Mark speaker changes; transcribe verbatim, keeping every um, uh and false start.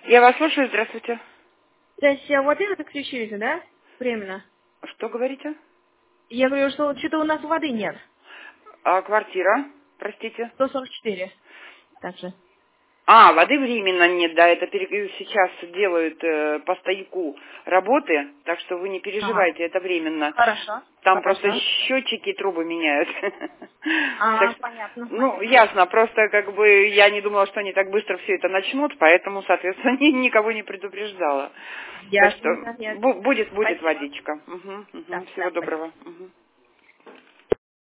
Speaker 1: Я вас слушаю, здравствуйте.
Speaker 2: То есть а вот это отключили, да? Временно.
Speaker 1: Что говорите?
Speaker 2: Я говорю, что что-то у нас воды нет.
Speaker 1: А квартира, простите?
Speaker 2: сто сорок четыре. Также.
Speaker 1: А, воды временно нет, да, это пере- сейчас делают э, по стояку работы, так что вы не
Speaker 2: Ага.
Speaker 1: переживайте, это временно.
Speaker 2: Хорошо.
Speaker 1: Там просто
Speaker 2: Хорошо.
Speaker 1: счетчики и трубы меняют. Так
Speaker 2: А,
Speaker 1: что,
Speaker 2: понятно,
Speaker 1: ну,
Speaker 2: понятно.
Speaker 1: ясно, просто как бы я не думала, что они так быстро все это начнут, поэтому, соответственно, ни- никого не предупреждала. Так что
Speaker 2: Ясненько,
Speaker 1: бу-
Speaker 2: ясненько.
Speaker 1: будет, будет
Speaker 2: Спасибо.
Speaker 1: водичка. Мгм,
Speaker 2: Да,
Speaker 1: мгм. Всего
Speaker 2: да, спасибо.
Speaker 1: доброго. Мгм.